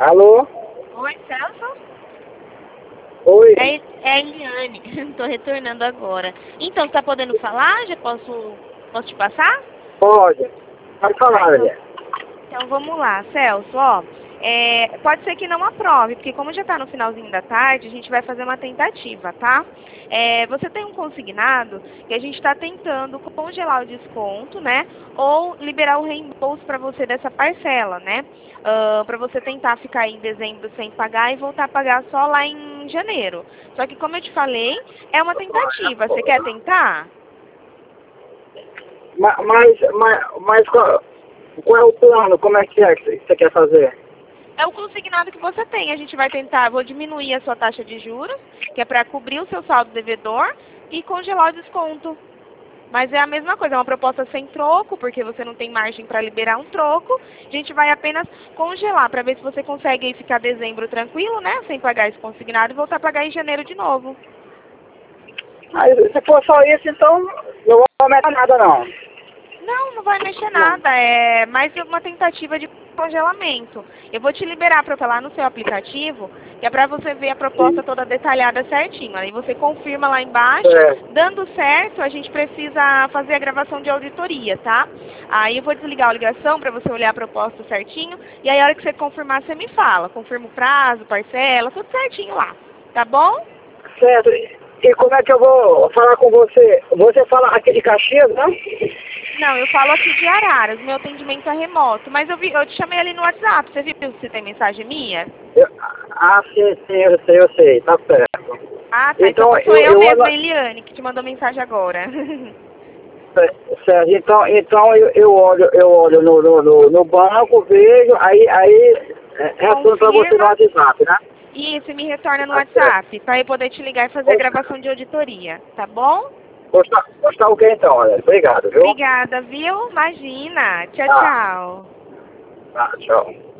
Alô? Oi, Celso? Oi? É a Eliane. Tô retornando agora. Então, você tá podendo falar? Já posso te passar? Pode. Pode falar, mulher. Então vamos lá, Celso, ó. Pode ser que não aprove, porque como já está no finalzinho da tarde, a gente vai fazer uma tentativa, tá? Você tem um consignado que a gente está tentando congelar o desconto, né? Ou liberar o reembolso para você dessa parcela, né? Para você tentar ficar em dezembro sem pagar e voltar a pagar só lá em janeiro. Só que como eu te falei, é uma tentativa. Você quer tentar? Mas qual é o plano? Como é que você quer fazer? É o consignado que você tem. A gente vai tentar, vou diminuir a sua taxa de juros, que é para cobrir o seu saldo devedor e congelar o desconto. Mas é a mesma coisa, é uma proposta sem troco, porque você não tem margem para liberar um troco. A gente vai apenas congelar para ver se você consegue aí ficar dezembro tranquilo, né? Sem pagar esse consignado e voltar a pagar em janeiro de novo. Aí, se for só isso, então não vou aumentar nada, não. Não, não vai mexer nada. É mais uma tentativa de congelamento. Eu vou te liberar para lá no seu aplicativo, que é para você ver a proposta Sim. toda detalhada certinho. Aí você confirma lá embaixo. É. Dando certo, a gente precisa fazer a gravação de auditoria, tá? Aí eu vou desligar a ligação para você olhar a proposta certinho. E aí a hora que você confirmar, você me fala. Confirma o prazo, parcela, tudo certinho lá. Tá bom? Certo. E como é que eu vou falar com você? Você fala aqui de Caxias, não? Não, eu falo aqui de Araras, meu atendimento é remoto, mas eu te chamei ali no WhatsApp, você viu se tem mensagem minha? Sim, eu sei, tá certo. Ah, tá, então Então, sou eu mesma, ano- Eliane, que te mandou mensagem agora. certo, então eu olho no banco, vejo, aí respondo pra você no Confirma, WhatsApp, né? isso, e me retorna no Tá certo. WhatsApp, para eu poder te ligar e fazer a gravação de auditoria, tá bom? Postar o que então, olha. Obrigado, viu? Obrigada, viu? Imagina. Tchau, Tá, tchau. tá, tchau.